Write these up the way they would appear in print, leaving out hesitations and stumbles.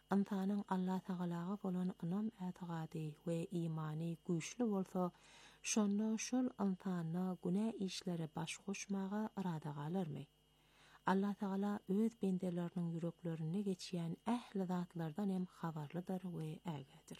Antanın Allah Taala'ga bolan anam etiqady we imany güýçli bolsa, şonda şol antana günä işlere baş goşmaga irada galarmy? Allah Taala öz bendeleriniň yüreklerine geçýän ähli zatlardan hem habarlydyr we ägedir.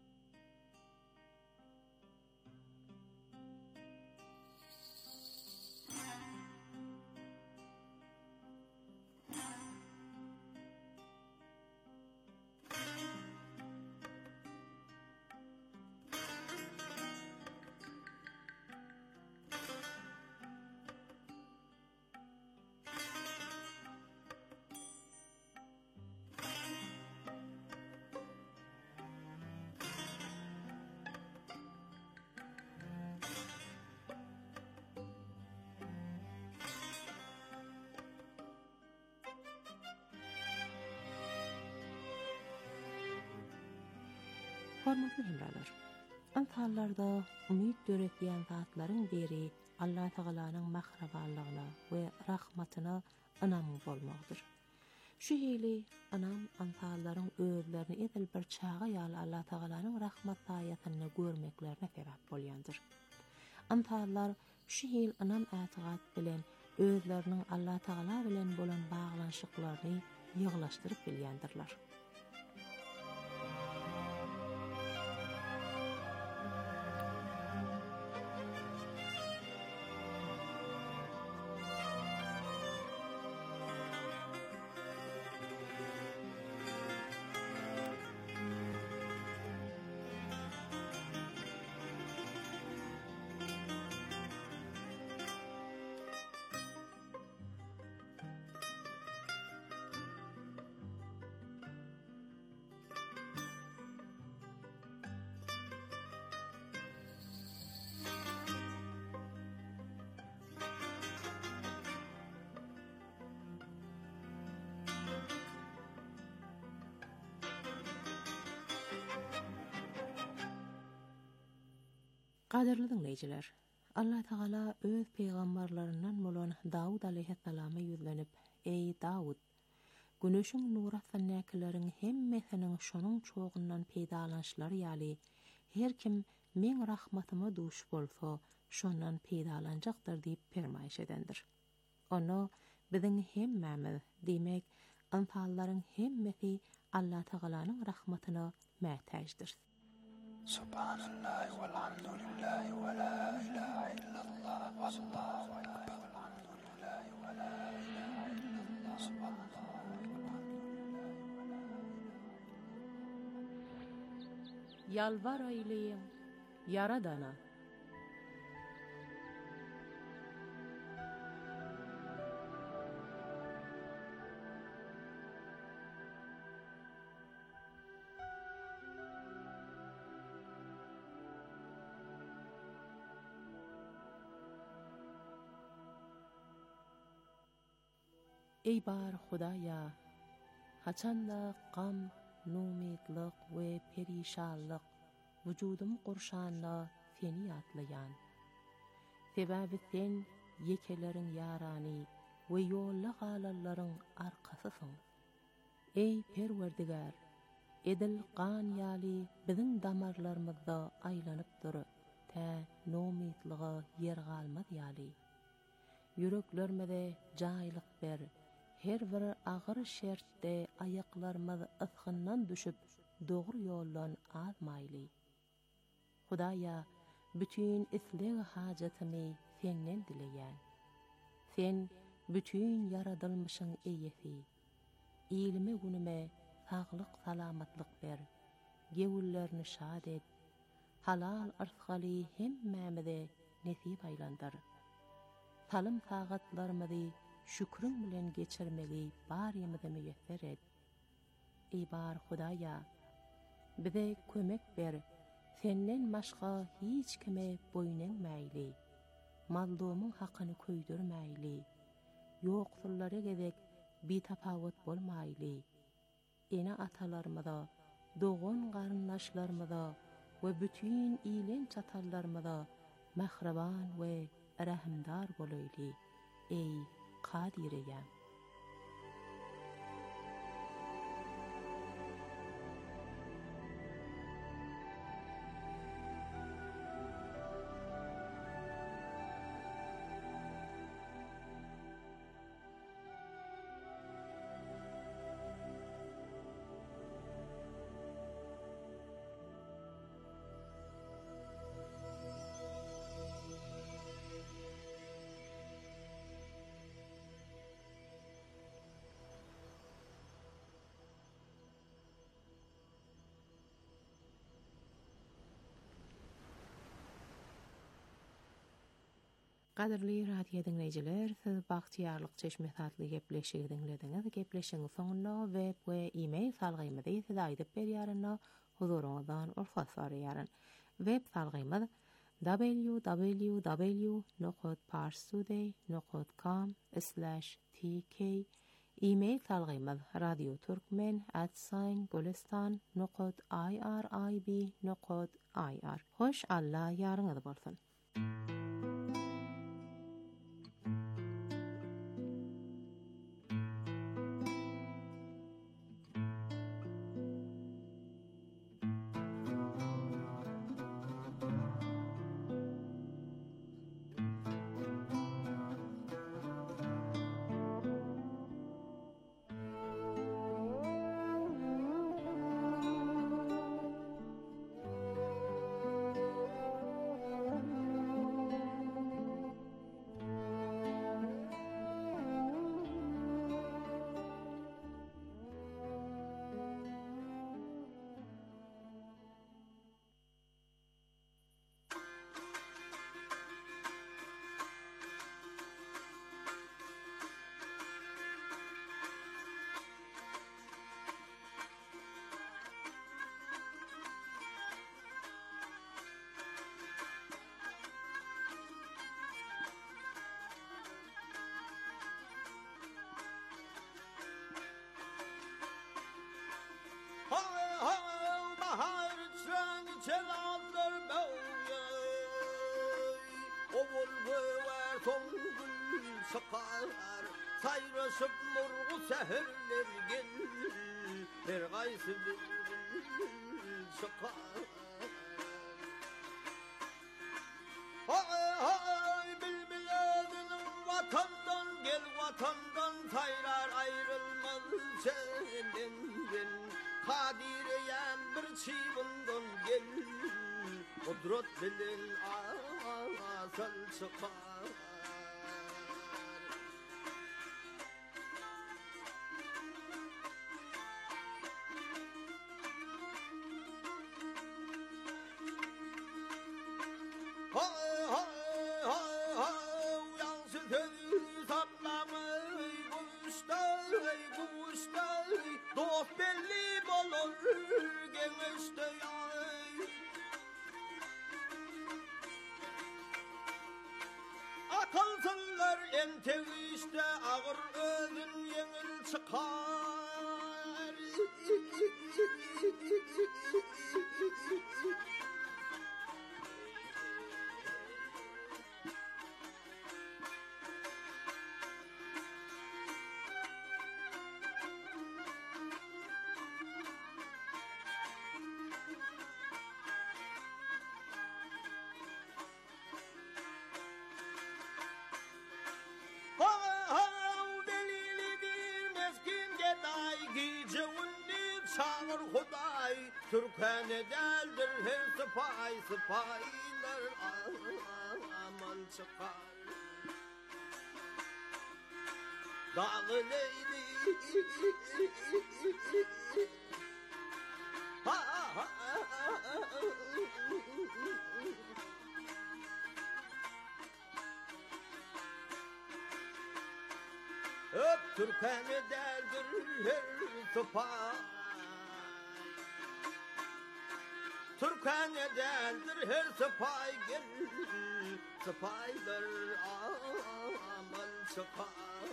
Hormatly hemralar, antallarda ümit döretýän zatlaryň biri Allah Taalanyň mahrabanlygyna we rahmatyna inanmak bolmagdyr. Şu hili anam antallaryň özlerini edil bir çağa ýaly Allah Taalanyň rahmat aýatyny görmeklerine sebäp bolýandyr. Antallar şu hil anam etiqat bilen özleriniň Allah Taala bilen bolan baglanşyklaryny ýyglaşdyryp bilýändirler. Qadirli dinleyijiler, Allah Taala öz peýgamberlerinden bolan Dawud aleyhissalama ýüzlenip, "Ey Dawud, güneşiň nuratdan näkeleriň hemmesiniň şonuň çoğundan peýdalanşlary ýaly, her kim meň rahmatyma duş bolsa, şondan peýdalanjakdyr" diýip fermaýş edendir. Onu biziň hemmemiz, demek, anfallaryň hemmesi Allah Taalanyň rahmatyna mätäjdir. Subhanallah walhamdulillah wa la ilaha illallah wallahu akbar walhamdulillah wa la ilaha illallah subhanallah Yalvar ayleýin Yaradana. Ey bar Hudaýa, haçanda gam, numidlik we perişanlyk wujudum gurşanda seni ýatlaýan. Sebäbi sen yekeleriň ýarany we ýolla galalaryň arkasysyň. Ey Perwerdigar, edil gan ýaly biziň damarlarymyzda aýlanyp dur, tä numidligy ýer galmaz ýaly. Yüreklerimize jaýlyk ber. Her bir agyr şertde ayaklarymyz ıskyndan düşüp dogry ýoldan azmaýly. Hudaýa, bütün isleg hajatymy senden dileýän. Sen bütün yaradylmışyň eýesi. Ilmi günüme saglyk salamatlyk ber. Gewüllerini şad et. Halal arzgaly hemmemize nesip aýlandyr. Salym sagatlarymyzy şükrün bilen geçirmeli barymyzy müýesser et. Ey bar Hudaýa, bize kömek ber. Senden başga hiç kime boýunmaýly. Mazlumyň hakyny köýdürmäýli. Ýoksullara gezek bitapawut bolmaýly. Ene atalarymyza, dogan garyndaşlarymyza we bütün ilen çatallarymyza mahraban we rahimdar bolaýly. Ey Kadireyem. Qadirli radio dinleyijiler, siz bagtiyarlyk çeşmetatly gepleşigi dinlediňiz. Gepleşigiň soňunda web we e-mail salgymyzy size aýdyp berýärynda huzuruňyzdan urfat soraýaryn. Web salgymyz www.parstoday.com/tk. E-mail salgymyz radioturkmen@golestan.irib.ir. Hoş Allah ýarıňyz bolsun. Sayrasıp nurgu seherler gelir, her qaysı bir çıkar. Ay bilbiledim vatandan, gel vatandan, sayrar ayrılmaz senden. Kadireyen bir çiğbundan gel, kudret bilen asal çıkar. Dost belli bolur genişte ay. Akılsızlar entevişte ağır özün yengil çıkar. Çağır Huday, Türkane deldir her sıpay, sıpaylar aman çıkar. Dağı leyli, öp Türkane deldir her sıpay. Türkane deldir her sıpay gel, sıpaylar aman çıkar.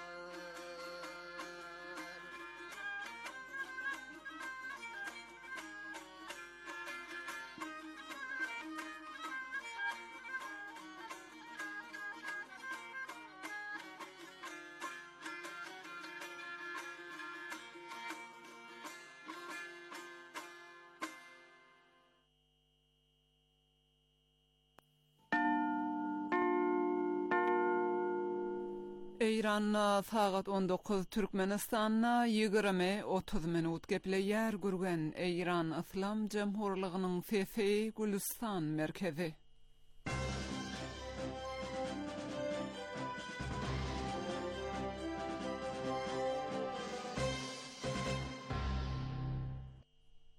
İranna saat 19 Türkmenistanna 20-30 minut gepleýär gürgen İran Islam Jamhurlygynyň Fefe Gülistan merkezi.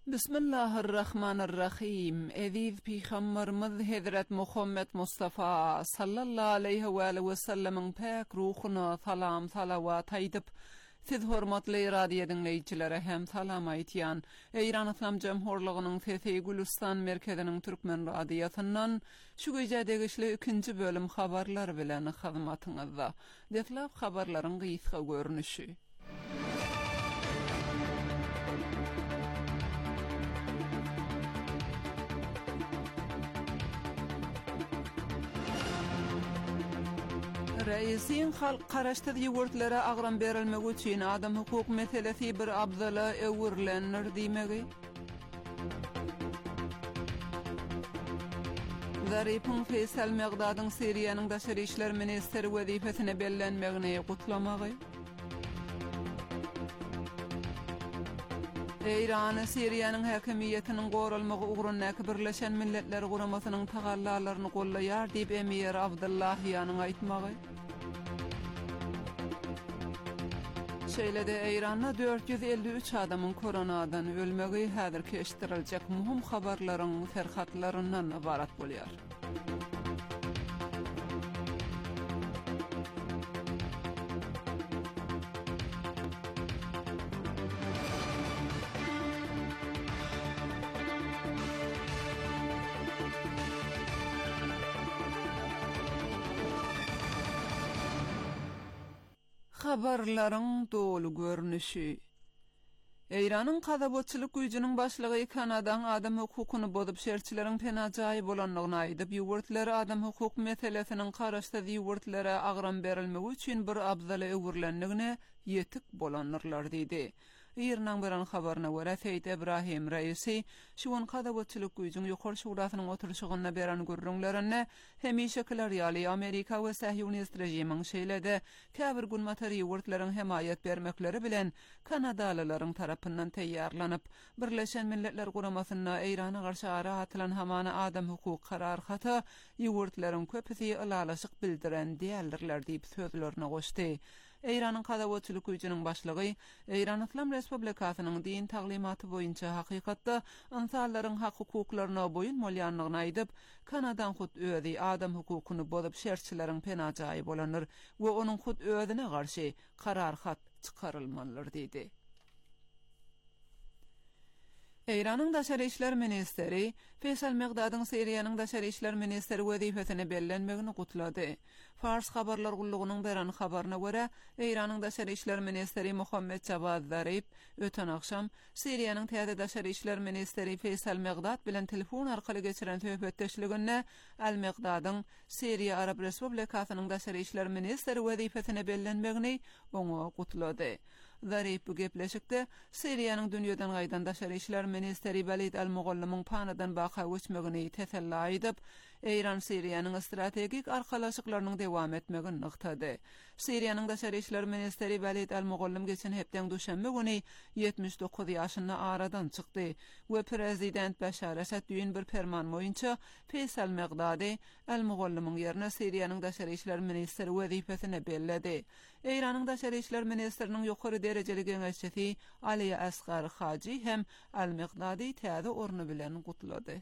Bismillahirrahmanirrahim. Eziz Peygamberimiz Hazret Muhammed Mustafa sallallahu aleyhi ve sellem'in pek ruhuna salam salavat aydyp siz hormatly radio dinleýijilere hem salam aýtýan. Eýran Islam Jamhurlygynyň Sesi Gülistan merkeziniň türkmen radiosyndan şu gece degişli 2-nji bölüm habarlar bilen hyzmatyňyzda. Detlap habarlaryň gysga görnüşi. Reisin halk qaraşdyr ýurtlary agram berilmegi üçin adam hukuk meselesi bir abzala öwürlenir diýmegi. Zaripun Faysal Megdadyň Syriýanyň daşary işler ministeri wezifesine bellenmegini gutlamagy. Eýran Syriýanyň häkimiýetiniň goralmagy ugrundaky Birleşen Milletler Guramasynyň tagallalaryny gollaýar diýip Emir Abdullahyanyň aýtmagy. Şeýlede Eýranda 453 adamyň koronadan ölmegi häzir keşdiriljek muhim habarlaryň serhatlaryndan ibarat bolýar. Habarlaryň dolu görnüşi. Eýranyň Qazabotçylyk güýjüniň başlygy Kanadaň adam hukukyny bozup şerçileriň penajaýy bolanlygyny aýdyp, ýurtlara adam hukuk meselesiniň garaşdyry ýurtlara agram berilmegi üçin bir abzala öwürlenligine ýetik bolanyrlar diýdi. Ýernaň biran habaryna görä Seyit Ibrahim Reisi şuň Qazabotçylyk güýjüniň ýokary şurasynyň oturşygyna beran görüňlerini hemişekiler ýaly Amerika we Sahyonist rejimiň şeýlede käbir gün materi ýurtlaryň hemaýat bermekleri bilen Kanadalylaryň tarapyndan teýýarlanyp Birleşen Milletler Guramasyna Eýrana garşy ara atylan hamana adam hukuk kararhaty ýurtlaryň köpüsi ýalaşyk bildiren diýerler diýip sözlerine goşdy. Eýranyň Qazabotçylyk güýjüniň başlygy Eýran Islam Respublikasynyň din taglimaty boýunça hakykatda insanlaryň hak hukuklaryna boyun bolýanlygyny aýdyp, Kanadan hut özi adam hukukyny bozup şerçileriň penajaýy bolanır we onuň hut özüne garşy kararhat çykarylmalydyr diýdi. Eýranyň daşary işler ministeri Faysal Megdadyň Syriýanyň daşary işler ministeri wezifesine bellenmegini gutlady. Fars habarlar gullugynyň beran habaryna görä, Eýranyň daşary işler ministeri Muhammed Javad Zarip öten akşam Syriýanyň täze daşary işler ministeri Faysal Megdad bilen telefon arkaly geçiren söhbetdeşliginde Al-Megdadyň Syriýa Arab Respublikasynyň daşary işler ministeri wezifesine bellenmegini oňa gutlady. Zarip bu gepleşikde Syriýanyň dünýäden gaýdan daşary işler ministeri Walid al-Mughallamyň panadan baqa geçmegini teselli aýdyp, Eýran Syriýanyň strategik arkalaşyklarynyň dowam etmegini nykdady. Syriýanyň daşary işler ministeri Walid al-Mughallam geçen hepden duşanbe güni 79 ýaşyna aradan çykdy we prezident Bashar Asad düýün bir ferman boýunça Faysal Megdady al-Mughallamyň ýerine Syriýanyň daşary işler ministeri wezifesine belledi. Eýranyň daşary işler ministeriniň ýokary derejeli geňeşçisi Ali Asgar Haji hem al-Megdady täze ornu bilen gutlady.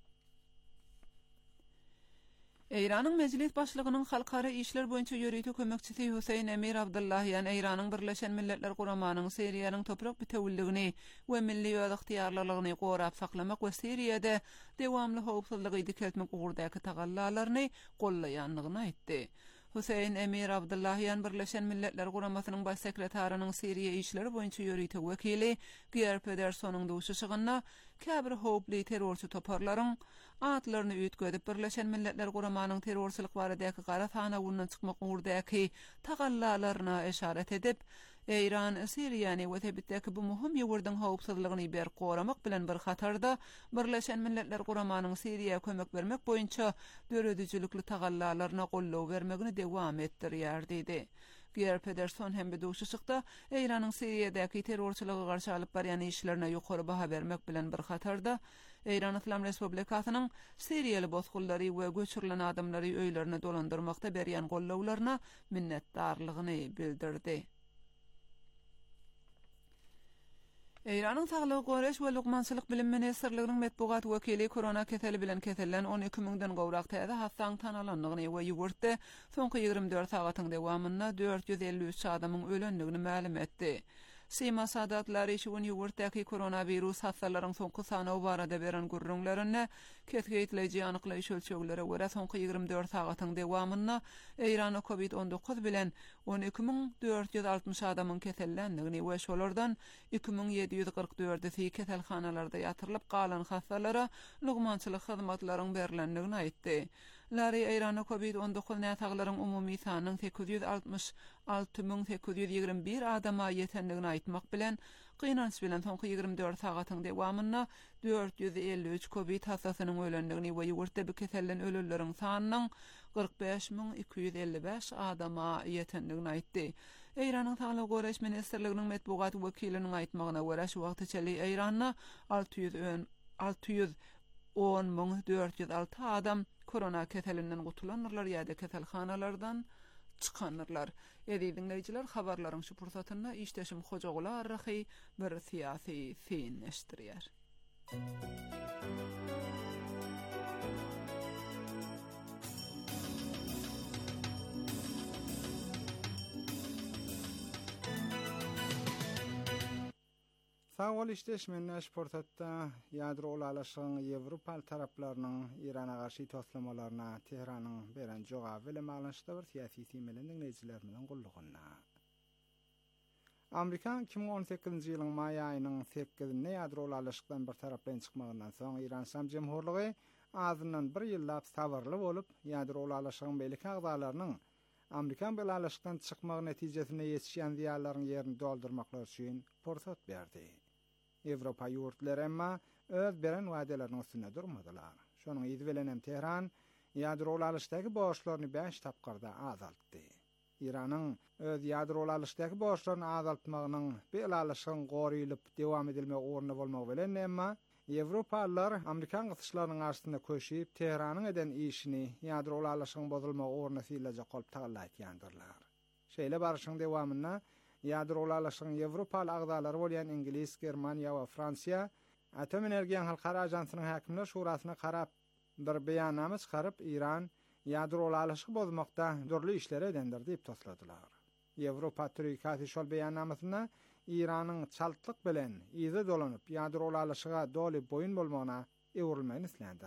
Eýranyň mejlis başlygynyň halkara işler boýunça ýörüýti kömekçisi Husayn Emir Abdullahyan Eýranyň Birleşen Milletler Guramanynyň Syriýanyň toprak bitewilligini we milli ýagtyarlylygyny gorap saklamak we Syriýada dewamly howpsuzlygy dikeltmek ugurdaky tagallalaryny gollaýanlygyny aýtdy. Husayn Emir Abdullahyan Birleşen Milletler Guramasynyň baş sekretarinyň Syriýa işleri boýunça ýörüýti wekili Geir Pedersonyň duşuşygyna käbir howply terrorçy toparlaryň atlaryny üýtgedip Birleşen Milletler Guramanynyň terrorçylyk baradaky gara sana bundan çykmak ugurdaky tagallalaryna eşaret edip, Eýran Syriýany we tebitdäki bu muhim ýurdyň howpsuzlygyny ber goramak bilen bir hatarda Birleşen Milletler Guramanynyň Syriýa kömek bermek boýunça döredüjilikli tagallalaryna gollaw bermegini dowam etdirýär diýdi. Geir Pederson hem bir duşuşykda Eýranyň Syriýadaky terrorçylyga garşy alyp barýan işlerine ýokary baha bermek bilen bir hatarda Eýran Islam Respublikasynyň Syriýaly bozgullary we göçürilen adamlary öýlerine dolandyrmakda berýän gollawlaryna minnetdarlygyny bildirdi. Eýranyň Saglyk Goreş we Lugmançylyk bilim ministrliginiň medpugat wekili korona keseli bilen kesellen 12.000-den gowrak täze hastaň tanalanlygyny we ýugurtdy soňky 24 sagatyň dowamynda 453 adamyň ölenligini ma'lum etdi. Sima Sadatlary şu ýugurtdaky koronavirus hastalaryň soňky sany barada beren gurrunlaryny ketgeýtleji anyklayş ölçeglere görä soňky 24 sagatyň dowamynda Eýranyň COVID-19 bilen 12.460 adamyň kesellendigini we şolardan 2.744-i keselhanalarda ýatyrylyp galan hastalara lugmançylyk hyzmatlaryň berilendigini aýtdy. Lary Eýranyň COVID-19 näsaglaryň umumy sanynyň 866.821 adama ýetendigini aýtmak bilen gynanç bilen soňky 24 sagatyň dowamynda 453 COVID hastasynyň ölendigini we ýurtda bu kesellen ölenleriň sanynyň 45.255 adama ýetendigini aýtdy. Eýranyň Saglyk Goreş ministrliginiň medpugat wekiliniň aýtmagyna görä şu wagt içeli Eýranda 610.406 adam korona keselinden gutulanırlar ýa-da keselhanalardan çıkanırlar. Dinleyijiler habarlaryň şu pursatynda işdeşim Hojagoly arrahy bir siýasy synleşdirýär. Sağol işleşmeni esportatda ýadro ulalaşyň Ýewropal taraplarynyň Irana garşy toslamalarına Tehranyň beren jogaby bilen baglanşykda bir siýasy syýmeleň dinleýijilerimiň gullugyna. Amerika 2018-nji ýylyň may aýynyň 8-nde ýadro ulalaşykdan bir tarapdan çykmagyndan soň Iran Şam Jemhurlygy azyndan bir ýyllap sabarly bolup ýadro ulalaşygyň beýlik agdalarynyň Amerika bilen ulalaşykdan çykmak netijesinde ýetişýän ziýanlaryň ýerini doldurmaklar üçin pursat berdi. Ýewropa ýurtlary emma öz beren wädelerini üstünde durmadylar. Şonuň ýyzy bilen hem Tehran ýadro ulalaşydaky boşlaryny 5 tapgarda azaltdy. Iranyň öz ýadro ulalaşydaky boşlaryny azaltmagynyň bir ulalaşygyň gorylyp dewam edilmek orny bolmak bilen emma Ýewropalylar Amerikan gysyşlarynyň arasynda köşüp Tehranyň eden işini ýadro ulalaşygyň bozulmak orny silajak bolup tagallaýandyrlar. Şeýle barşyň dewamynda ýadro ulalaşygyň Ýewropaly agdalary bolýan Ingilis, Germaniýa we Fransiýa Atom Energiýa Halkara Ajansynyň häkimler şurasyna karap bir beýannama çykaryp Iran ýadro ulalaşygy bozmakda dörli işler edendir diýip tosladylar. Ýewropa Türkiýasy şol beýannamasyna Iranyň çaltlyk bilen ýyzy dolanyp ýadro ulalaşyga doly boyun bolmagyna ewrilmegini islendir.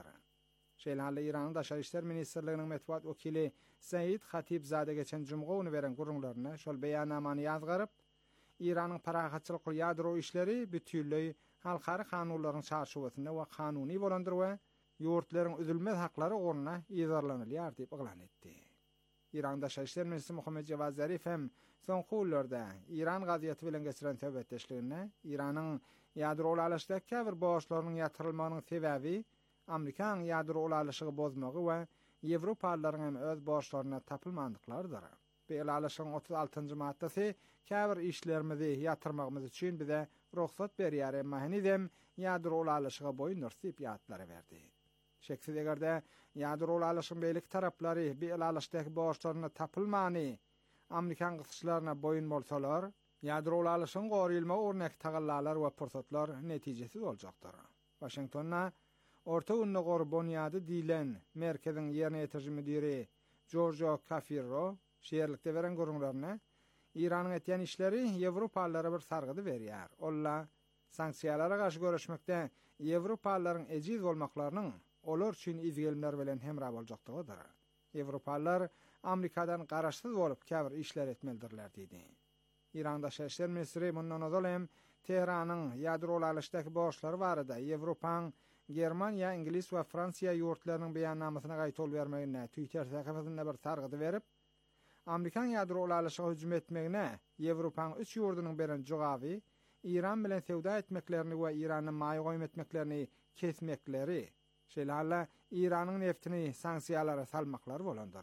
Şeýle Iranyň Daşary işler ministrliginiň medpuat wekili Said Khatibzade geçen jumga uny beren gurrunlaryna şol beýannamany ýazgaryp, Iranyň paragatçylyk ýadro işleri bütünlüği halkary kanunlaryň çarşawasynda we kanuny bolandyr we ýurtlaryň üzülmez haklary orna ýazarlanylýar diýip eglan etdi. Iran Daşary işler ministri Muhammed Javad Zarif hem soňky ýyllarda Iran gaziýaty bilen geçiren söhbetdeşligine Iranyň ýadro ulalaşydaky bir boşlarynyň ýatyrylmagynyň sebäbi Amerikan ýadro ulalaşygy bozmagy we Ýewropalylaryň hem öz boşlaryna tapylmandyklarydyr. Bu ulalaşygyň 36-njy maddesy käbir işlerimizi ýatyrmagymyz üçin bize ruhsat berýär, emma henüzem ýadro ulalaşyga boyun nursyp ýatlary berdi. Şeksiz egerde ýadro ulalaşygyň beýlik taraplary bu ulalaşydaky boşlaryna tapylmany Amerikan gysyşlaryna boyun bolsalar, ýadro ulalaşygyň gorylyma örnek tagallalar we pursatlar netijesi boljakdyr. Washingtonna Orta Ünlü Gorbonyady diýilen merkeziň ýerine ýetirji müdiri Giorgio Cafirro şeýerlikde beren gurrunlaryna Iranyň etýän işleri Ýewropalylara bir sargydy berýär. Olla sanksiýalara garşy görüşmekde Ýewropalylaryň ejiz bolmaklarynyň olar üçin izgilimler bilen hemra boljakdygydyr. Ýewropalylar Amerikadan garaşsyz bolup käbir işler etmelidirler diýdi. İran Daşary işler ministri mundan azalem Tehranyň ýadro ulalaşydaky boşlary barada Ýewropaň Germaniýa, Ingilis we Fransiýa ýurtlarynyň beýannamasyna gaýtol bermegine Twitter sähifesinde bir sargydy berip, Amerikan ýadro ulalaşyga hüjüm etmegine Ýewropaň 3 ýurdunyň beren jogaby Iran bilen sewda etmeklerini we Iranyň maý goýum etmeklerini kesmekleri, şeýle Iranyň neftini sanksiýalara salmaklary bolandyr.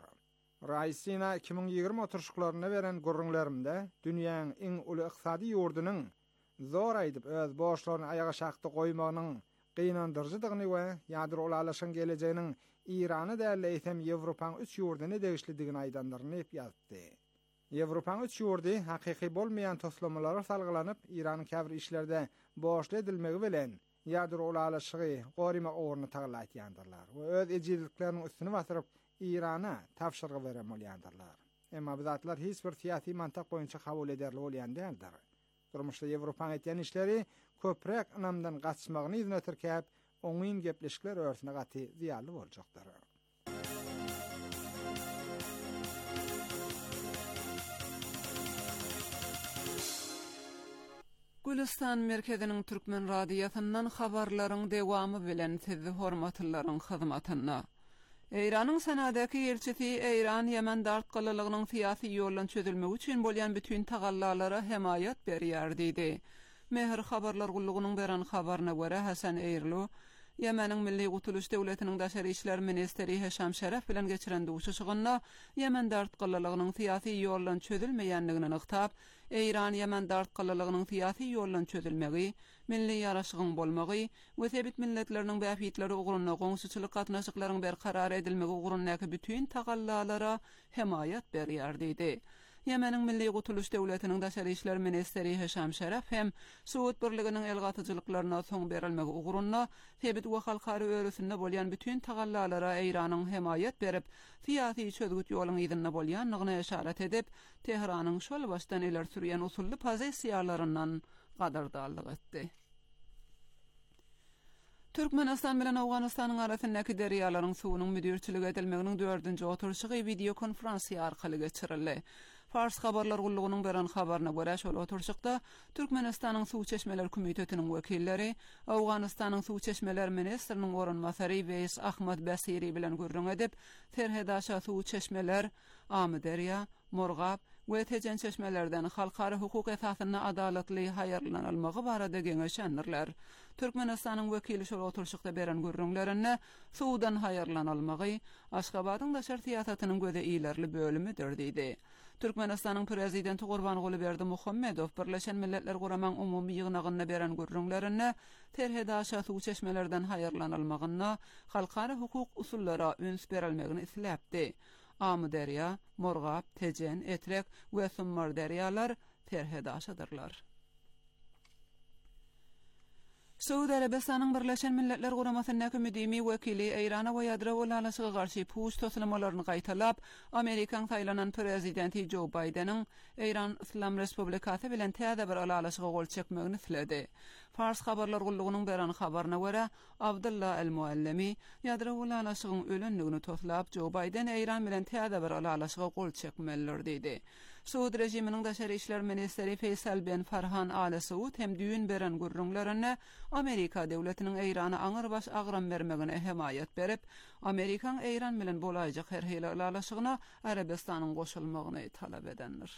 Raisina 2020 oturuşklaryna beren gurrunlarymda dünýäň iň uly ykdysady ýurdunyň zor aýdyp öz boşlaryny ayaga şakdy goýmagynyň gynandyrjydygyny we ýadro ulalaşygyň gelejeginiň Irany däl eýsem Ýewropaň 3 ýurduny degişlidigini aýdandyryny ýazdy. Ýewropaň 3 ýurdy hakyky bolmaýan toslamalara salgylanyp Iranyň käbir işlerde boşly edilmegi bilen ýadrolalaşygy gorima orny tagalatýandylar we öz ejizlikleriniň üstüne basyryp Irana tapşyrgy beren bolýandylar. Emma bu zatlar hiç bir siyasi mantak boýunça kabul ederli bolýan däldir. Durmuşda Ýewropaň etýän işleri köprek anamdan gaçmagyny izine türkäp, oňyn gepleşikler örsüne gaty ziýanly boljakdyr. Gülistan merkeziniň Türkmen radiýasyndan habarlaryň dewamy bilen sizi hormatlaryň hyzmatyna. Eýranyň sanadaky elçisi Eýran Ýemen dartgalylygynyň syýasy ýollan çözülmegi üçin bolýan bütün tagallalara hemayat berýär diýdi. Mehr habarlar gullugynyň beren habaryna görä Hasan Eýrlu Ýemeniň Milli Gutuluş Döwletiniň Daşary işler ministeri Heşam Şeref bilen geçiren duşuşygyna Ýemen dartgalylygynyň syýasy ýollan çözülmeýändigini ynykdap, Eýran Ýemen dartgalylygynyň syýasy ýollan çözülmegi, milli ýaraşygyň bolmagy we sebit milletleriniň bäfitleri ugrunna goňşuçylyk gatnaşyklaryň berkarar edilmegi ugrunnaky bütün tagallalara hemayat berýär diýdi. Ýemeniň Milli Gutuluş Döwletiniň Daşary işler ministeri Heşam Şeref hem Suud birliginiň elgatyjylyklaryna soň berilmegi ugrunna sebit we halkary örüsinde bolýan bütün tagallalara Eýranyň hemayat berip, syýasy çözgüt ýoluny ýygyna bolýanlygyna işaret edip, Tehranyň şol başdan iler sürýän usully pozisiýalaryndan gadardallyk etdi. Türkmenistan bilen Awganystanyň arasyndaky derýalaryň suwunyň müdirçilik edilmeginiň 4-nji oturşygy video konferensiýa arkaly geçirildi. Fars habarlar gullugynyň beren habaryna görä şol oturşykda Türkmenistanyň suw çeşmeler komitetiniň wekilleri Awganystanyň suw çeşmeler ministriniň orunmasary Weys Ahmad Basiri bilen gurrun edip, Terhedaşa suw çeşmeler, Amderya, Morgap we tejen çeşmelerden halkary hukuk esasyna adalatly haýarlanylmagy barada geňeşendirler. Türkmenistanyň wekili şol oturşykda beren gurrunlaryny suwdan haýarlanylmagy Aşgabatyň daşary syýasatynyň göze ilerli bölümidir diýdi. Türkmenistanyň prezidenti Gurbanguly Berdimuhammedow Birleşen Milletler Guramaň umumy ýygnagyna beren gurrunlaryny Terhedaşa suw çeşmelerden haýarlanylmagyna halkary hukuk usullara üns berilmegini isläpdi. Amderya, Morgap, Tejen, Etrek we Summar derýalar Terhedaşadyrlar. Suud Arabistanyň Birleşen Milletler Guramasynyň müdimi wekili Eýrana we ýadro ulaşyga garşy puş toslamalyny gaýtalap, Amerikan saýlanan prezidenti Joe Biden'in Eýran Islam Respublikasy bilen täze bir ulaşyga gol çekmegini isledi. Fars habarlar gullugynyň beren habaryna görä, Abdullah el-Muallimi ýadro ulaşygyň ölenligini toslap, Joe Biden Eýran bilen täze bir ulaşyga gol çekmelidir diýdi. Suud rejiminiň daşary işler ministeri Faysal ben Farhan Al Saud hem düýün beren gurrunlaryny Amerika döwletiniň Eýrana aňyrbaş agram bermegine hemayat berip, Amerikan Eýran bilen bolajak her hili ulaşygyna Arabistanyň goşulmagyny talap edenler.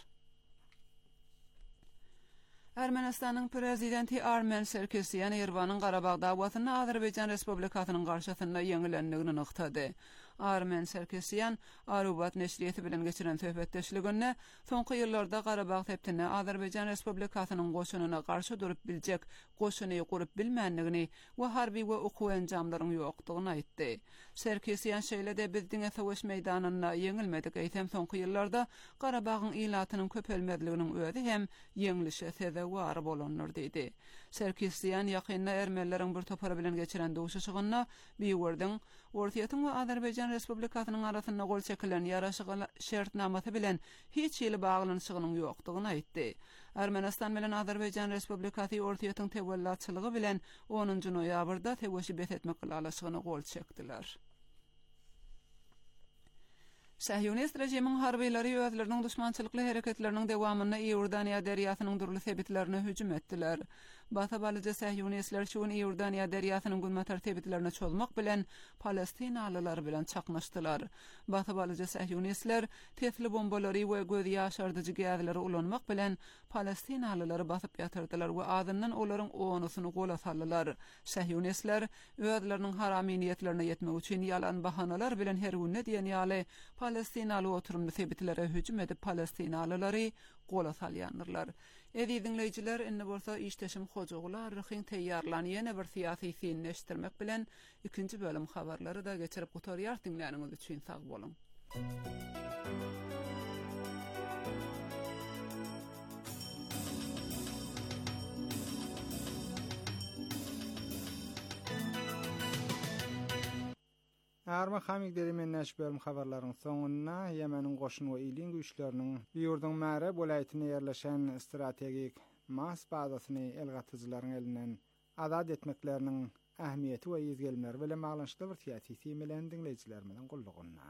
Ermenistanyň prezidenti Armen Sarkisyan Erbanyň Garabag dawatyny Azerbaýjan Respublikasynyň garşysynda ýeňilendigini nyktady. Armen Sarkisyan Arubat neşriyeti bilen geçiren söhbetdeşliginde soňky ýyllarda Garabag septine Azerbaýjan Respublikasynyň goşunyna garşy durup biljek goşuny gurup bilmänligini we harby we okuw enjamlaryň ýokdugyny aýtdy. Sarkisyan şeýlede bizdiň sowuş meýdanyna ýeňilmedik aýtsam soňky ýyllarda Garabagyň ilatynyň köpelmezliginiň özi hem ýeňilişe sebäp bolanlar diýdi. Sarkisyan ýakynda ermenleriň bir topara bilen geçiren duşuşygyna biýerdiň Ortaýatyň we Azerbaýjan Respublikasynyň arasynda gol çekilen ýaraşygy şertnamaty bilen hiç ýyly baglanyşygynyň ýokdugyny aýtdy. Ermenistan bilen Azerbaýjan Respublikasy Ortaýatyň tewellatçylygy bilen 10-njy noýabrda teweşi bethetmek ulaşygyny gol çekdiler. Sahyonist rejimiň harbiýleri özleriniň düşmançylykly hereketleriniň dewamyna Iordaniýa derýasynyň durly sebitlerine hüjüm etdiler. Batabalyja sahyonistler şuň Iordaniýa derýasynyň gülme tertibitlerini çözmek bilen Palestinalylar bilen çaknaşdylar. Batabalyja sahyonistler tesli bombalary we göz ýaşardyjy gäzleri ulanmak bilen Palestinalylary basyp ýatyrdylar we adyndan olaryň onusyny gola saldylar. Sahyonistler özleriniň haramy niýetlerine ýetmek üçin ýalan bahanalar bilen her günne diýen ýaly Palestinaly oturumly sebitlere hüjüm edip Palestinalylary gola salýandylar. Edi dinleyijiler, indi bolsa işteşim hojaglar ryhyň teýýarlany ýene bir syýasy sinleşdirmek bilen ikinji bölüm habarlary da geçirip gutarýar dinläniňiz üçin sag bolun. Arma hamig derimen näşbölüm habarlaryň soňuna Ýemeniň goşun we ýylyň güýçleriniň ýurdun Märeb welaýatyna ýerleşen strategik mas bazasyny elgatyjylaryň elinden azad etmekleriniň ähmiýeti we ýyzgelmeleri bilen baglanşykly bir täsiri bilen dinleýijilerimiň gullugyna.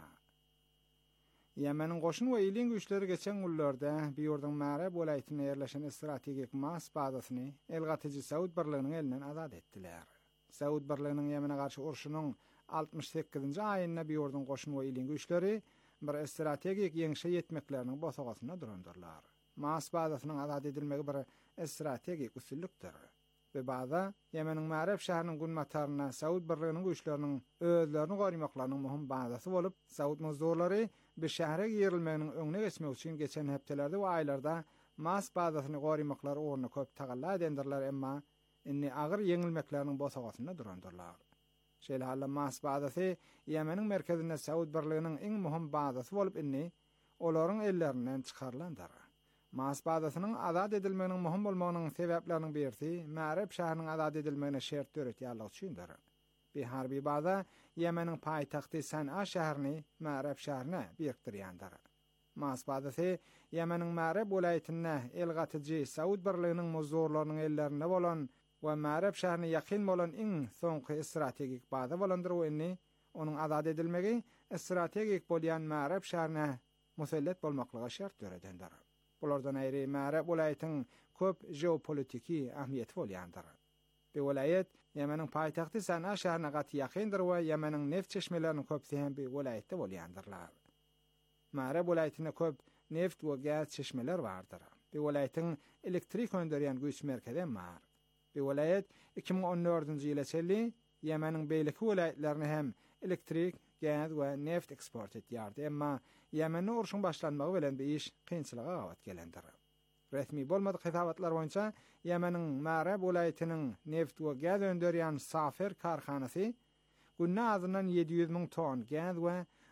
Ýemeniň goşun we ýylyň güýçleri geçen günlerde ýurdun Märeb welaýatyna ýerleşen strategik mas bazasyny elgatyjy Saud birliginiň elinden azad etdiler. Saud birliginiň Ýemene garşy urşunyň 68-nji aýyna ýurdun goşun we ýylyň güýçleri bir strategik ýeňişe ýetmekleriniň bosagasyna durandyrlar. Mas bazasynyň azad edilmegi bir strategik usullukdyr. Ve baza Ýemeniň Märeb şäheriniň günmataryna Saud birliginiň güýçleriniň özlerini gorymaklarynyň muhim bazasy bolup, Saud muzurlary bir şähere ýerilmeginiň öňüne geçmek üçin geçen hepdelerde we aýlarda mas bazasyny gorymaklary orny köp tagalla edendirler, emma inni agyr ýeňilmekleriniň bosagasyna durandyrlar. Şeýle halla mas bazasy Ýemeniň merkezinde Saud birliginiň iň muhim bazasy bolup, inni olaryň ellerinden çykarlandyr. Mas bazasynyň azad edilmeginiň muhim bolmagynyň sebäpleriniň birisi Märeb şäheriniň azad edilmegine şert töretýärligi üçindir. Bir harbi baza Ýemeniň paýtagty San'a şäherini Märeb şäherine birikdirýändir. Mas bazasy Ýemeniň Märeb welaýatyna elgatyjy Saud birliginiň muzurlarynyň ellerinde bolan we Märeb şäherine ýakyn bolan iň soňky strategik baza bolandyr we inni onuň azad edilmegi strategik bolýan Märeb şäherine musellet bolmaklyga şert töredendir. Bulardan aýry Märeb welaýatynyň köp jeopolitiki ähmiýeti bolýandyr. Bu welaýat Ýemeniň paýtagty San'a şäherine gaty ýakyndyr we Ýemeniň neft çeşmeleriniň köpsi hem bu welaýatda bolýandyrlar. Märeb welaýatyna köp neft we gaz çeşmeler bardyr. Bu welaýatyň elektrik öndürýän güýç merkezi bar. Bu welaýat 2014-nji ýyla çelli Ýemeniň beýleki welaýatlaryna hem elektrik, gaz we neft eksport etýärdi, emma Ýemende urşuň başlanmagy bilen bu iş kynçylyga gawat gelendir. Resmi bolmadyk hesabatlar boýunça Ýemeniň Märeb welaýatynyň neft we gaz öndürýän Safer karhanasy günne azyndan 700.000 ton gaz we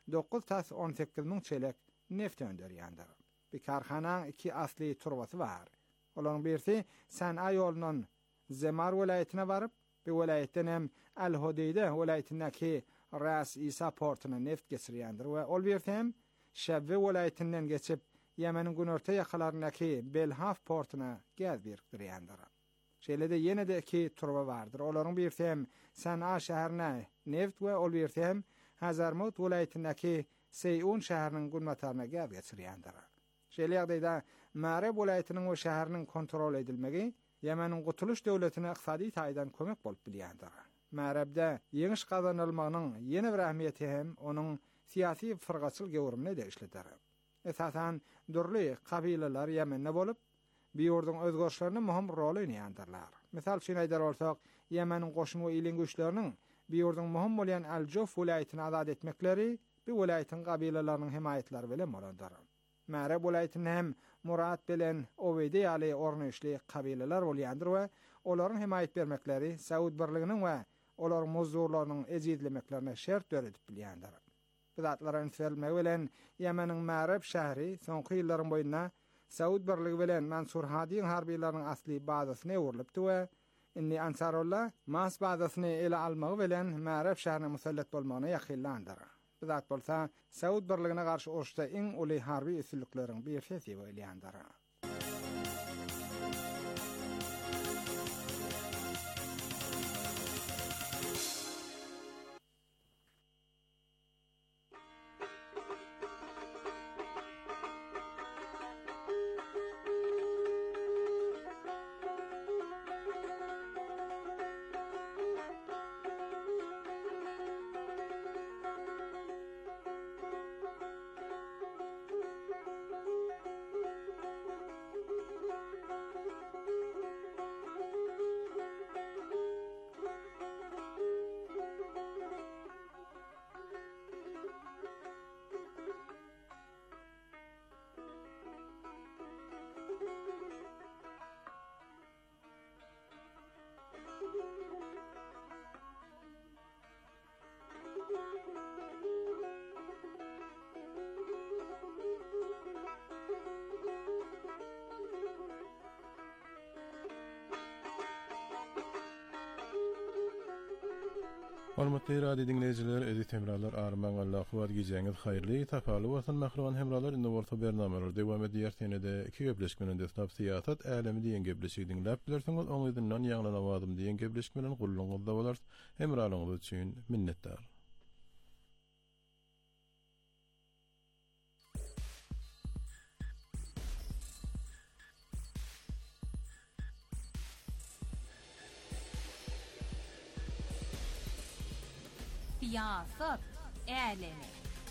918.000 çelek neft öndürýändir. Bu karhanaň iki asly turbasy bar. Olaryň birisi San'a ýolundan Zemar welaýatyna baryp, bu welaýatdan hem Al-Hodeyda welaýatyndäki Ras Isa portyna neft geçirýändir we ol birisi hem Şebbe welaýatynyň geçip Ýemeniň günorta ýakalaryndaky Belhaf portyna gaz birikdirýändir. Şeýle-de ýene-de iki turba bardyr. Olaryň birisi hem San'a şäherine neft we ol birisi hem Hazarmut welaýatyndäki Seyun şäheriniň günmataryna gaz geçirýändir. Şeýle ýagdaýda Märeb welaýatynyň we şäheriniň kontrol edilmegi Ýemeniň gutuluş döwletine ykdysady taýdan kömek bolup bilýändir. Märebde ýeňiş gazanylmagynyň ýene bir ähmiýeti hem onuň siyasi fırgaçyl gewrimine de işledir. Esasan dürli kabileler Ýemende bolup, bu ýurdun özgörüşlerine muhim rol oýnaýandylar. Misal üçin aýdar bolsak, Ýemeniň goşun we ýylyň güýçleriniň bu ýurdun muhim bolýan Al-Jof welaýatyny azad etmekleri bu welaýatyň kabilelerini himayetlary bilen bolandyr. Märeb welaýatyny hem Murat bilen Oweyde ýaly ornuşly kabileler bolýandyr we olaryň himayet bermekleri Saud birliginiň we olaryň muzurlarynyň ejizlemeklerine şert töredip bilýändir. Bu zatlaryň serilmegi bilen Ýemeniň Märeb şäheri soňky ýyllaryň boýundan Saud birligi bilen Mansur Hadiň harbiýlarynyň asly bazasyna urulypdy we inni Ansarullah mas bazasyny ele almagy bilen Märeb şäherine musellet bolmagyna ýakynlandyr. Bu zat bolsa Saud birligine garşy uruşda iň uly harby üstünlikleriň birisi bolýandyr. Hormatly radio dinleyijiler, edit hemralar arman Allah kuwat gijeňiz haýrly, tafaly bolsun mahruwan hemralar indi orta bernameler dewam edýär. Tenede iki gebleşmeden desnap siýasat älemi diýen gebleşigi dinläp bilersiňiz, oň ýerden ýaňlana wadym diýen gebleşmeden gulluňyzda bolar. Hemralaryňyz üçin minnetdar. Siyasat älemi.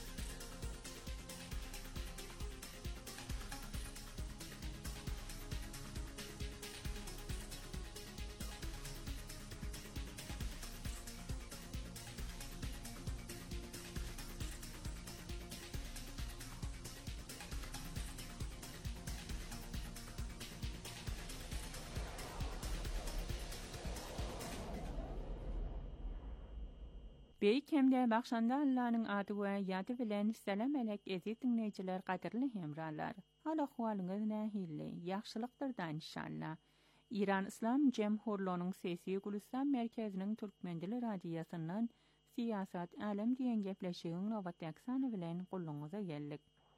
Beýkemde baxşanda Allah'nyň ady we ýady bilen selam elek ezit dinleýijiler, gaderli hemralar. Hala hwalyňyz nähilli, ýagşylykdyrdan inşallah. İran İslam Jemhurluğunyň sesi Gülistan merkeziniň Türkmen dili radiosynyň Siyasat Alem diýen gepleşigiň nowat aksany bilen gulluňyza geldik.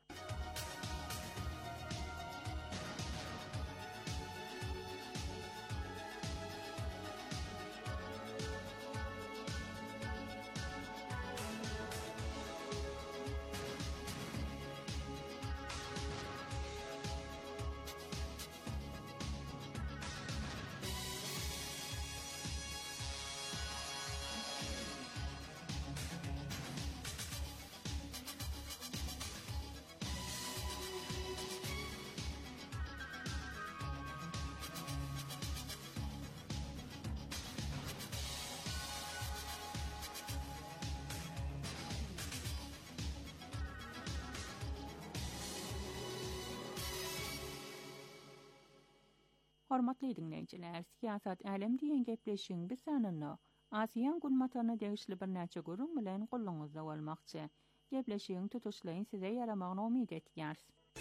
Hormatly dinleýijiler, Siyasat Alem diýen gepleşigiň bir sanyny Asiýan gulmataryna degişli bir näçe görüň bilen gulluňyzda bolmakçy. Gepleşigiň tutuşlaryny size ýaramagyna umyt etýäris.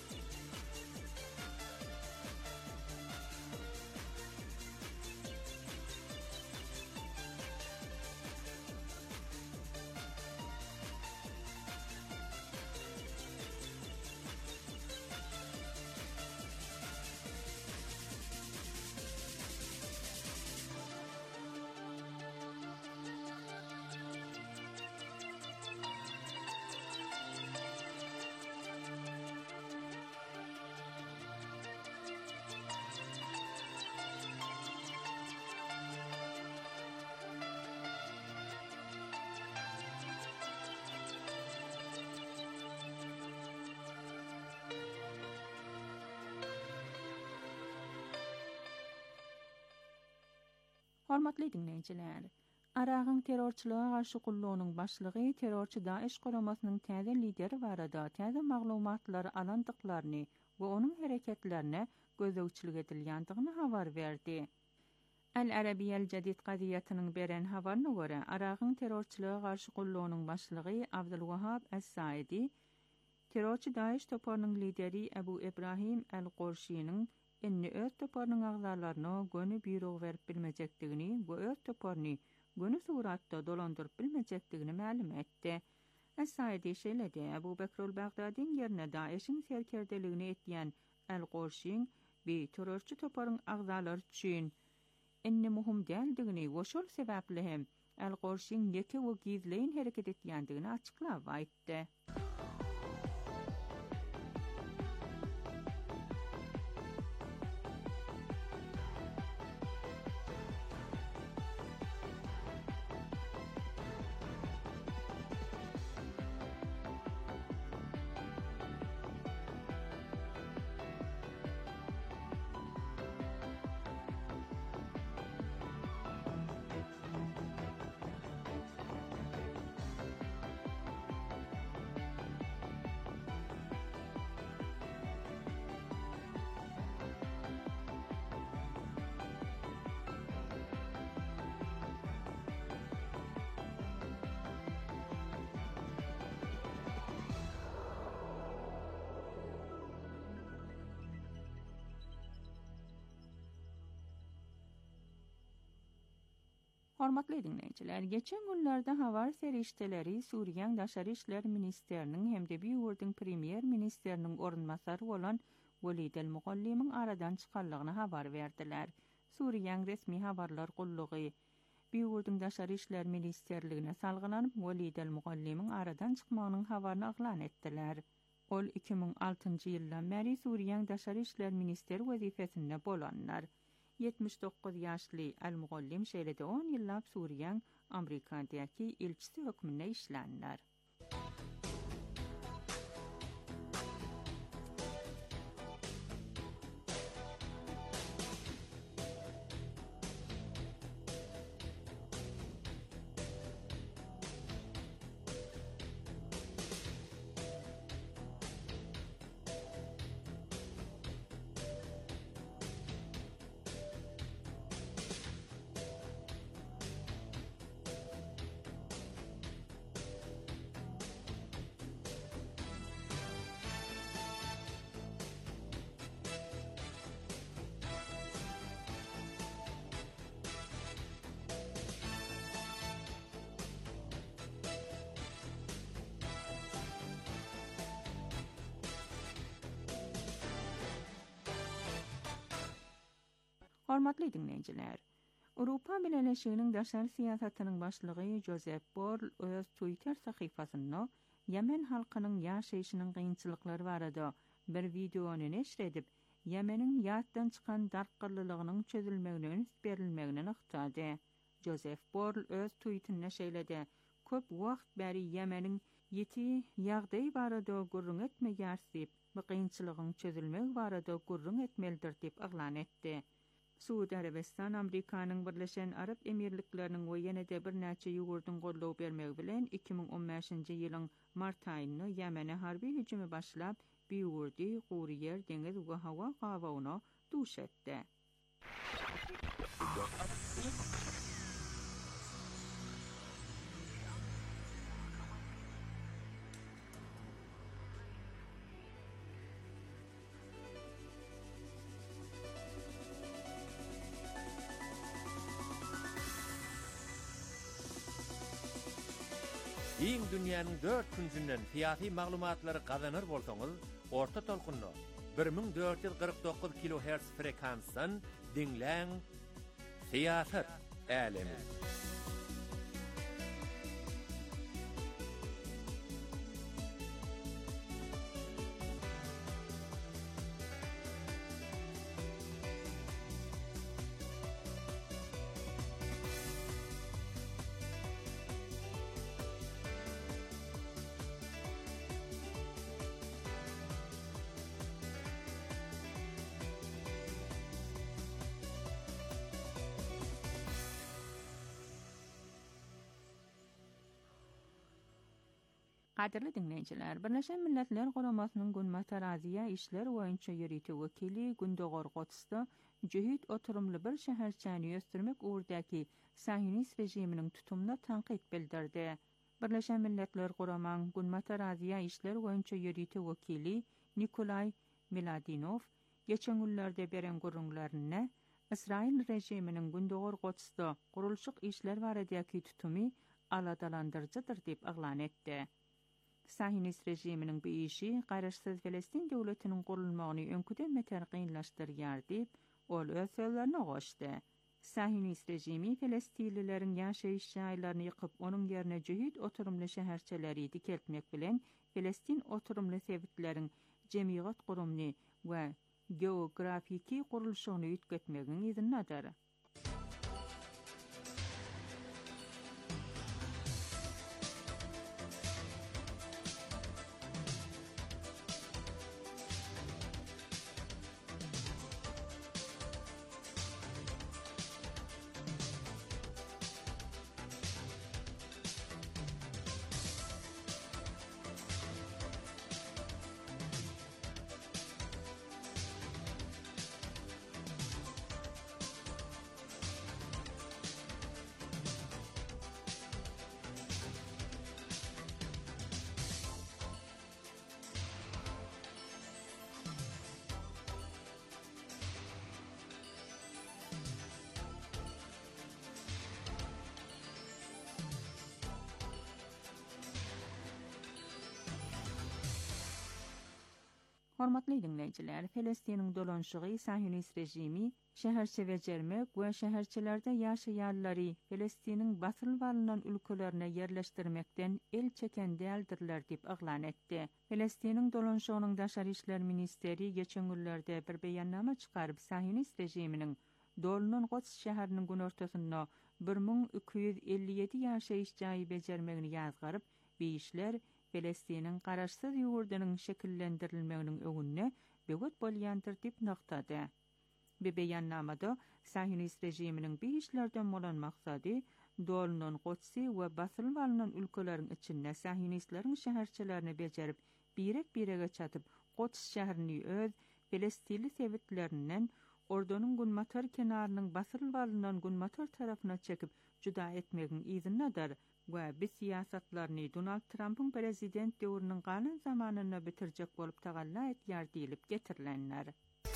Hormatly dinleýijiler, Arağın terrorçylyga garşy gullugynyň başlygy terrorçy Daesh goramasynyň täze lideri barada täze maglumatlary alandyklaryny we onuň hereketlerine gözegçilik edilýändigini habar berdi. El-Arabiyyal Jadid gaziýatynyň beren habaryna görä, Arağın terrorçylyga garşy gullugynyň başlygy Abdulwahab Es-Saidi, terrorçy Daesh toparynyň lideri Abu Ibrahim el-Qorshinyň inni öz toparynyň agzalaryna göni buyruq berip bilmejekdigini we öz toparyny göni suratda dolandyryp bilmejekdigini ma'lum etdi. Es-Saidi şeýledi, Abu Bekr el-Bagdadiň ýerine Daeshiň serkerdeligini etýän el-Qorshiň bir terrorçy toparynyň agzalary üçin inni muhim däldigini we şol sebäpli hem el-Qorshiň ýeke we gizleýin hereket etýändigini açyklap aýtdy. Hormatly dinleyijiler, geçen günlerde havar serişdeleri Suriýanyň Daşary işler ministeriniň hemde Biwurdyň premier ministeriniň orunmasary bolan Welid el-Mugallimyň aradan çykanlygyny habar berdiler. Suriýanyň resmi habarlar gullugy Biwurdyň Daşary işler ministerligine salgylanyp Welid el-Mugallimyň aradan çykmagynyň habaryny aglan etdiler. Ol 2006-njy ýyldan beri Suriýanyň Daşary işler ministeri wezifesinde bolanlar. 79 ýaşly El-Mugallim şeýlede 10 ýyllap Suriýanyň Amerikadaky elçisi hökmünde işlänler. Hormatly dinleyijiler, Awropa Birleşiginiň daşary siýasatynyň başlygy Josep Borrell öz Twitter sahypasynda Yemen halkynyň ýaşaýyşynyň gynçylyklary barada bir videony neşr edip, Yemeniň ýatdan çykan darkyrlylygynyň çözülmegine üns berilmegine ykdady. Josep Borrell öz tweetinde şeýledi: "Köp wagt beri Yemeniň ýeti ýagdaý barada gurrun etmeýärsiip, bu gynçylygyň çözülmegi barada gurrun etmelidir" diýip aglan etdi. Suudi Arabistan Amerikanyň Birleşen Arap Emirlikleriniň we ýene-de bir näçe ýugurdyň gollaw bermegi bilen 2015-nji ýylyň mart aýynda Ýemene harby hüjümi başlap, Biwurdy, Guriýer deňiz we hawa gabawyna duş etdi. Iň dünýäniň 4 künsünden fiýasy maglumatlary gazanır bolsaňyz, orta tolkunda 1449 kHz frekansdan dinläň Siýasat älemi. Qadirli dinleyijiler, Birleşen Milletler Guramasynyň Günmataraziýa işler boýunça ýörüti wekili Gündogor Gotsda jehit oturumly bir şäherçäni ösdürmek uğurdaky Sahinist rejiminiň tutumuna tanqid bildirdi. Birleşen Milletler Guramasynyň Günmataraziýa işler boýunça ýörüti wekili Nikolay Miladinov geçen günlerde beren gurrunlaryna Israil rejiminiň Gündogor Gotsda gurulşyk işler baradaky tutumy aladalandyrjydyr diýip aglan etdi. Sahinist rejiminiň bu işi garaşsyz Filistin döwletiniň gurulmagyny öňküden beter gynlaşdyrýar diýip ol öz sözlerine goşdy. Sahinist rejimi Filistinlileriň ýaşaýyş ýaýlaryny ýykyp, onuň ýerine jehit oturumly şäherçeleri dikeltmek bilen Filistin oturumly sewitleriň jemgyýat gurumny we geografiki gurulşyny ýetgetmegiň ýerinadir. Hormatly dinleyijiler, Filistiniň dolanşygy Sahyonist rejimi şäherçe bejermek we şäherçelerde ýaşaýanlary Filistiniň basylyp alynan ülkelerine yerleşdirmekden el çeken däldirler diýip aglan etdi. Filistiniň dolanşygynyň daşary işler ministeri geçen günlerde bir beýannama çykaryp Sahyonist rejiminiň Dolunun Gots şäheriniň gün ortasynda 1257 ýaşaýyş jaýy bejermegini ýazgaryp, bu işler Filistiniň garaşsyz ýurdunyň şekillendirilmeginiň öňünde böwet bolýandyr diýip noktady. Bu beýannamada Sahyonist rejiminiň bu işlerden bolan maksady Dolunun Gotsy we basylyp alynan ülkeleriň içinde Sahyonistlaryň şäherçelerini bejerip birek-birege çatyp Gots şäherini öz Filistinli sevitlerinden ordonyň Gunmatar kenarynyň basylyp alynan Gunmatar tarabyna çekip juda etmegiň izinadar we bu siýasatlaryny Donald Trump'yň prezident döwrüniň galan zamanyna bitirjek bolup tagalla etýär diýilip getirilenler.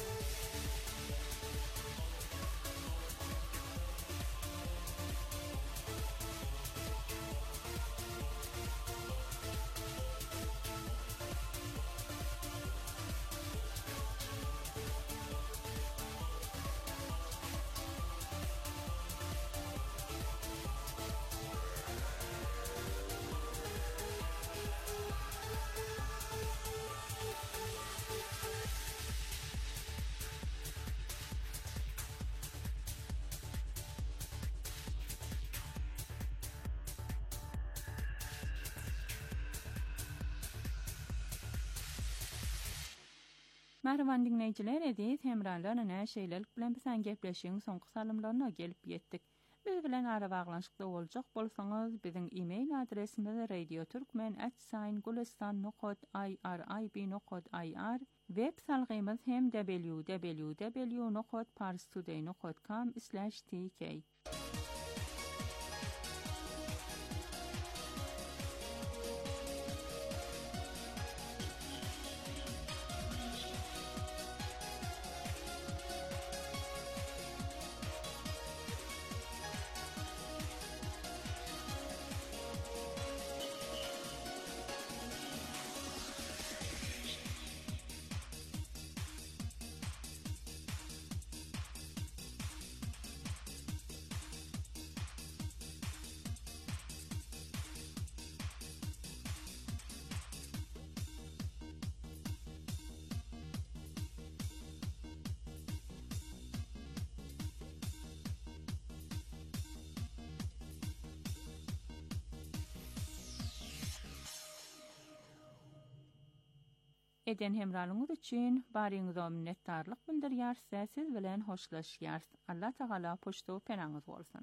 Merhaban dinleyijiler, edis hemrarlaryna näşeýlelik bilen bizen gepleşiň soňky salymlaryna gelip ýetdik. Biz bilen ara baglanşykda boljak bolsaňyz, biziň e-mail adresimiz radioturkmen@gulistan.irib.ir, web salgymyz hem www.parstoday.com/tk. Eden hemralyňyz üçin baryňyza minnetdarlyk bildirýär, siz bilen hoşlaşýar. Allah Taala poşto penaňyz bolsun.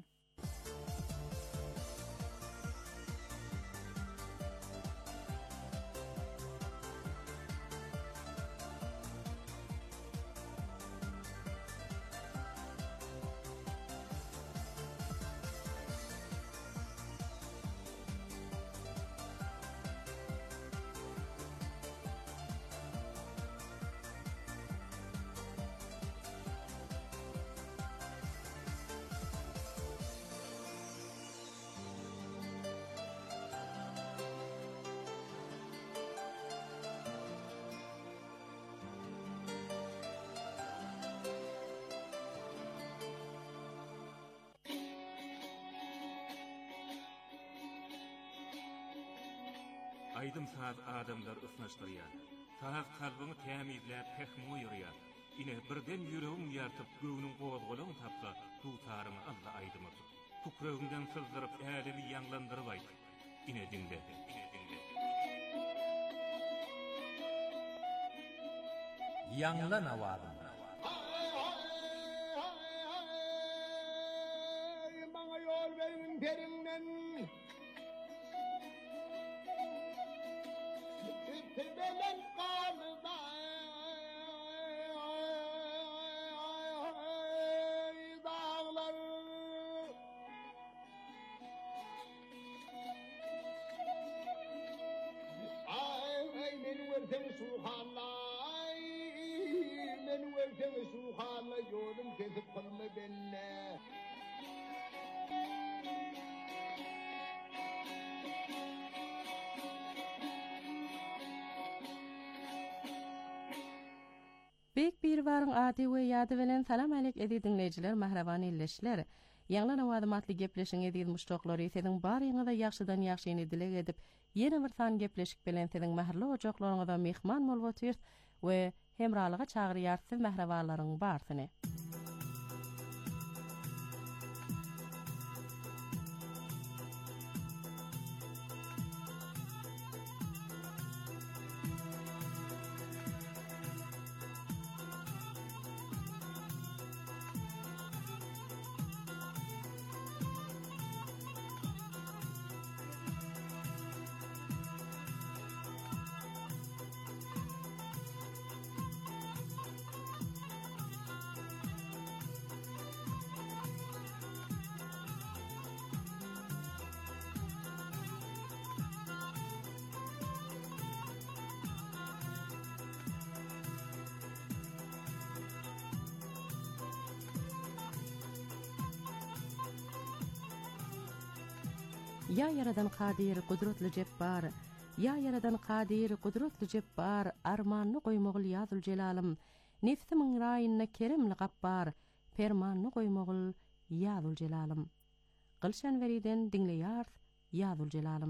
Aydym saat adamlar ısnaşdyrýar. Tahak kalbyny tämizläp pehmi ýürýär. Ine birden ýüregiň ýartyp göwnüň gowazgalagyny tapsa, tutaryny Allah aýdymy. Tukragyndan sızdyryp älimi ýanglandyryp aýdy. Ine dinle. Ýanglan awazym. Maňa ýol berin perinden. Tebelen qalda dağlar ay men wersem suhalay men wersem suhalay yolum kesip qalma benne Bek bir varın adi we ýady bilen salam alek edi dinleýijiler, mahraban elleşler. Ýanglan awadymatly gepleşiň edýän muşdoklary seniň bar ýaňyda ýagşydan ýagşyny dilek edip, ýene bir san gepleşik bilen seniň mahrly ojaklaryňyza mehman bolup otyrt we hemralyga çagyrýar siz mahrabanlaryň barsyny. Ya yaradan qadir kudretli jebbar, ya yaradan qadir kudretli jebbar, armanny goýmagul ýazul jelalym, nefsimiň raýyna kerimli gappar, permanny goýmagul ýazul jelalym. Gylşan beriden dinleýär ýazul jelalym.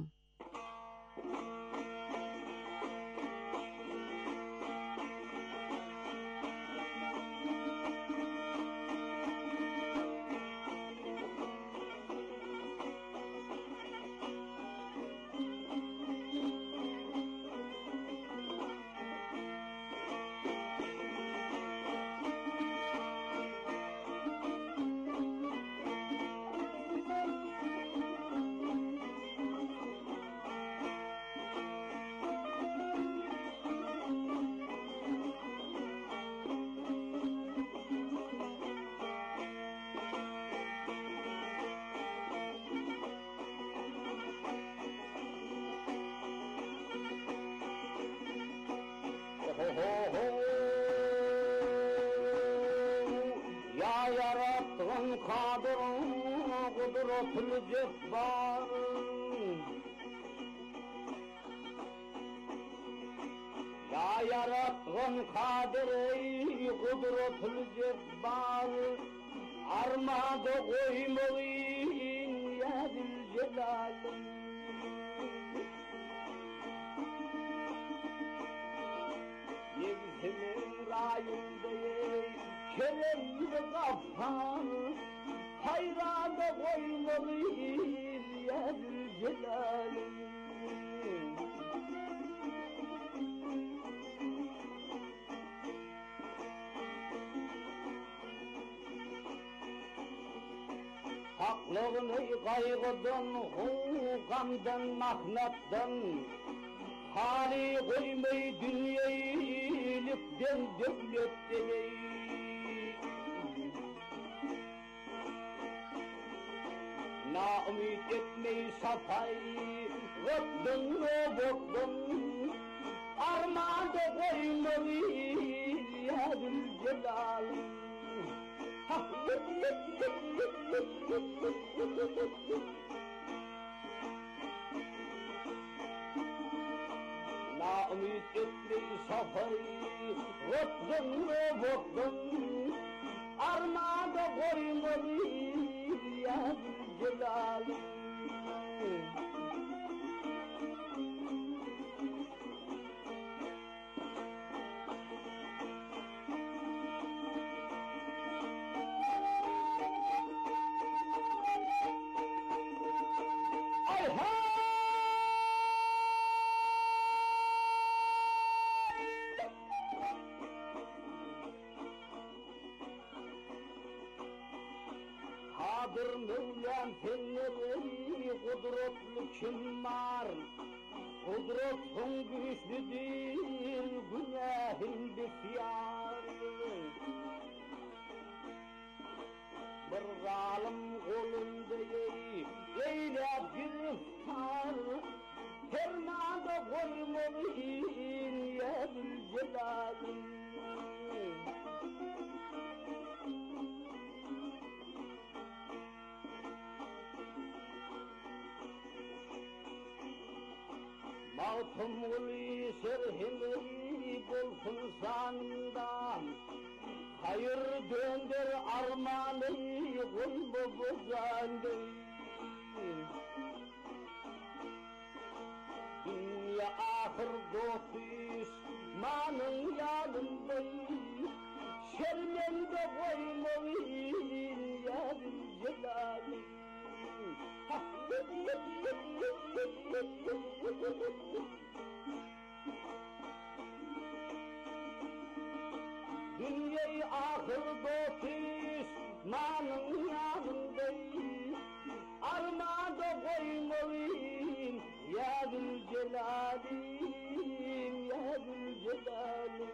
Ya yarattığın kadırın kudretli cebbar, ya yarattığın kadırı kudretli cebbar, armada koymalıyın ya Zülcelal'ım. Nefsimin rayındayım keremli gaffar, hayrada koymalıyım ya Zülcelal'ım. Haklığını kaygıdan, hukamdan, mahnattan, hali koymay dünyaylıktan devletten ey. Na-umid etmey safay, gıddın o bokdun, armada koymalıyım ya Zülcelal'ım. Na-umid etmey safay, gıddın o bokdun, armada koymalıyım ya Zülcelal'ım. Kadir Mevlam senleri kudretli kim var? Kudretin güçlüdür, günahın besyar. Bir zalim kolunda eylep giriftar, fermanda koymalıyım ya Zülcelal'ım. Mağtumuli serhimri bolsun sandan hayır döndür armanı koyma bozandı dünya ahir dostiş manın yanındayım şermende koymayın yarın celali dünyayı ahir dostiş manın yanındayım armada koymayın yarın celali yarın celali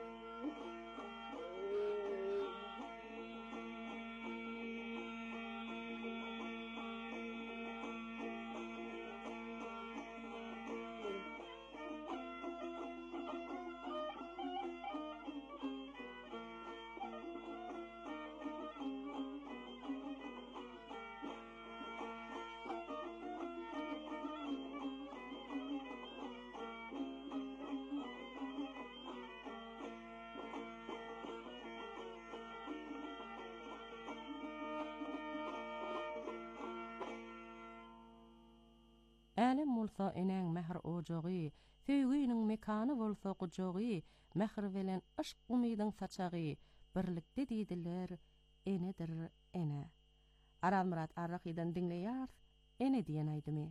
Älim bolsa eneň mehr ojagy, söýgüniň mekany bolsa gujagy, mehr bilen aşk umydyň saçagy, birlikde diýdiler, enedir ene. Aram Murat Arrakydan dinleýär, ene diýen aýdymy.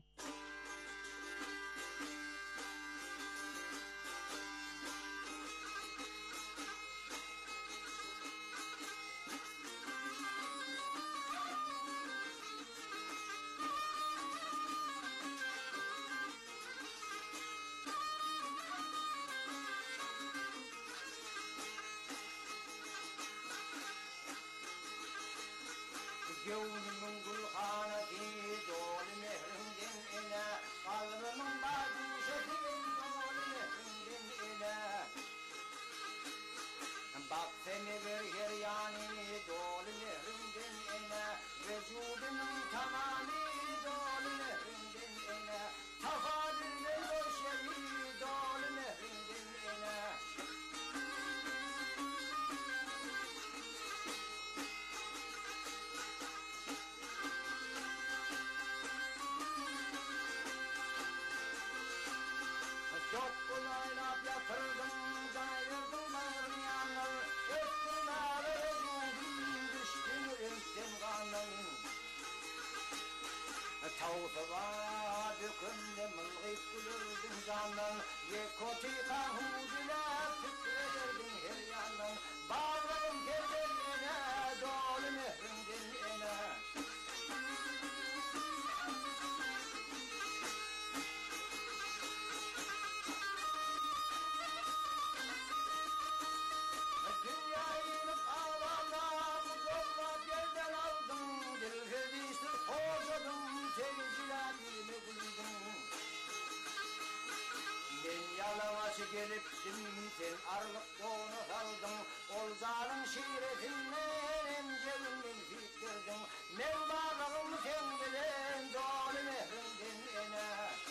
Gönlümün gülhaneti dol mehrinden ene kalbimın badişetin dol mehrinden ene bak seni bir yer yani dol mehrinden ene vücudumun tamamı dol mehrinden ene tafadille döşeyi dol mehrinden ene çok kulaylap yatırdım, gayrırdım ağrıyanlar, öptüm ağrıyorum, düştüm ülküm kanım. Tavtıva dökündüm, ılgıp gülürdüm canım, yekoti kahudile tükredirdin her yanım, bağlarım kerbeline, dolu mehrimdin ene. Yalavaşı geliptim sen arlık doğunu kaldın Olzarın şiiretinden emcelimden fiktirdin Men bağlığım sen bilen dolu mehrinden ene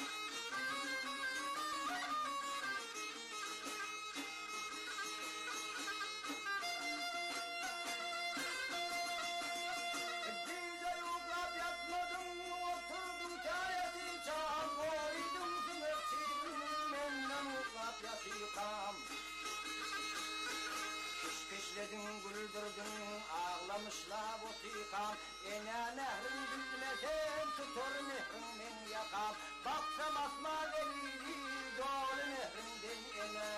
Gece yuklap yatmadım oturdum çayeti çağım Koydum sümerçim menden uklap yatıyıkam Kışkışledin güldürdün ağlamışla botikam Ene nehrin bilmesen tutur nehrinden yakam Baksam asma delili dolu nehrinden ene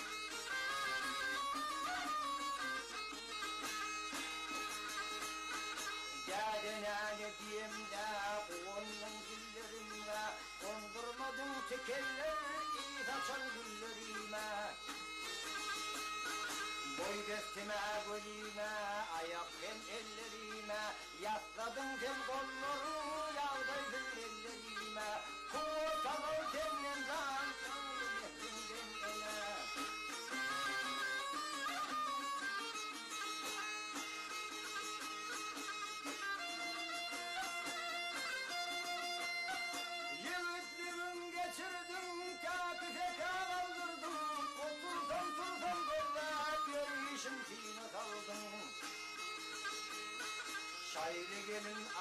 Cadene diyem de onun güllerime Kondurmadın tekeller iyi saçan güllerime Boy destime gülüme ayak hem ellerime Yasladın sen kolları yağdaydın ellerime Kuvvetalı senden zan nehrinden ele Geçirdim kâkife kâvaldırdım Otursam tursam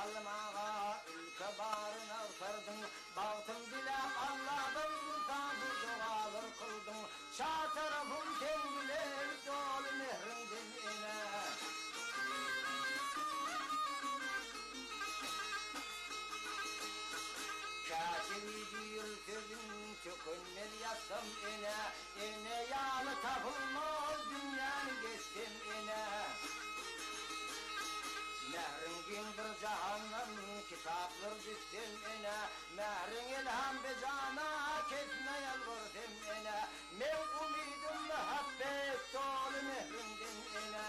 almağa ülke barına sardın baktım bile Allah'ın mutabı dualar kıldın şa tarafım kendiler dolu mehrin diline Kâşevidir sözün çökünmel yatsam ene yağlı tapılmaz dünyanı geçtim ene Mehrin gindir cahannam kitaplar düştüm ene Mehrin ilham bezana kesme yalvardım ene Men umidim muhabbet dolu mehrinden ene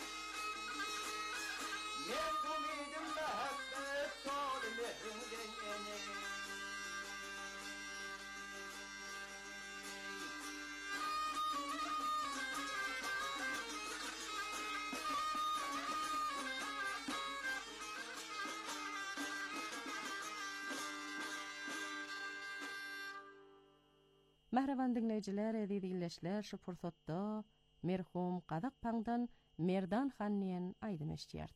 Men umidim muhabbet dolu mehrinden ene Mehreban dinleyijiler, edilişler şu pursatda merhum Qadak Pangdan Merdan Hanniyen aýdym eşdiýär.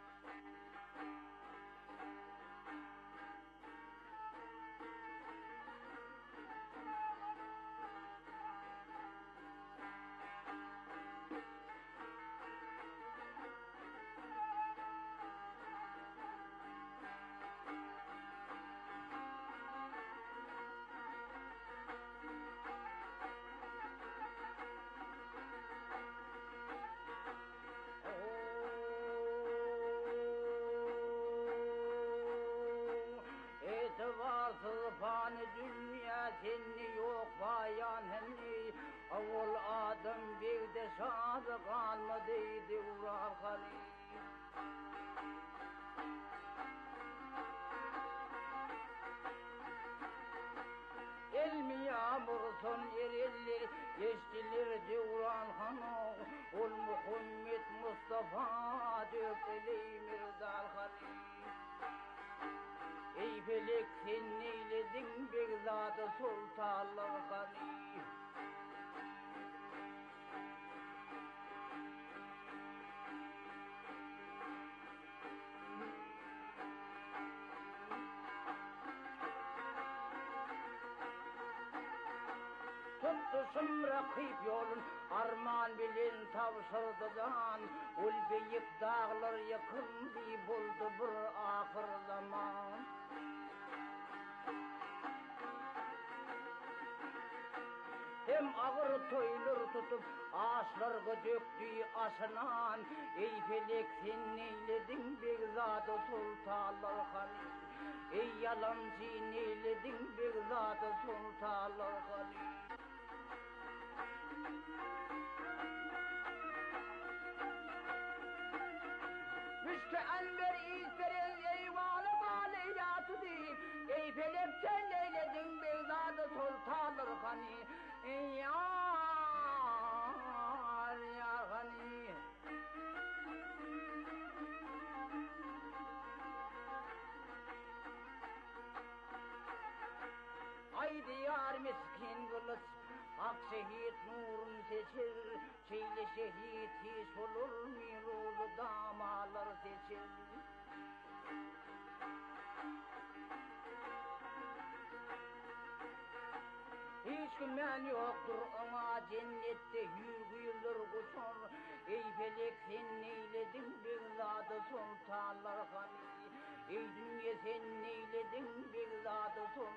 Fani dünya seni yok bayan henni Avul adam bir de şadı kalmadıydı uğrar hali Elmi yağmursun erillir geçtilir divran hanı Ol Muhammed Mustafa dökeli mirdal hali Ey felek sen neyledin Begzad-ı sultanlar hani Tutuşum rakip yolun arman bilin tavşırdıdan Ul beyik dağlar yakın bir buldu bir ahir zaman Hem ağır toylur tutup ağaçlarga döktüğü aşınan Ey felek sen neyledin Begzad-ı sultanlar hani Ey yalancı neyledin Begzad-ı sultanlar hani Müşke enver izlerin eyvanı baliyatı deyip Ey felek sen neyledin Begzad-ı sultanlar hani Yar ya hani Haydi yar miskin kılıç Ak şehit nurun seçir Şeyle şehit hiç olur mirulu damalar seçir Hiç gümen yoktur ama cennette hürgüyülür kusur Ey felek sen neyledin Begzad-ı sultanlar hani Ey dünya sen neyledin Begzad-ı sultanlar